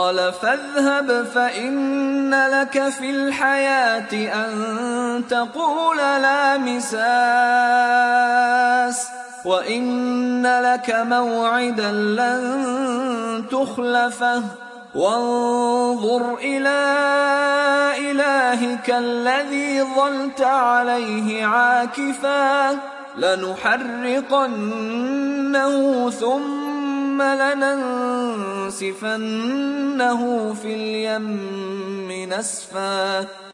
قال فاذهب فإن لك في الحياة أن تقول لا مساس وإن لك موعدا لن تخلفه وانظر إلى إلهك الذي ظلت عليه عاكفا لنحرقنه ثم لننسفنه في اليم نسفا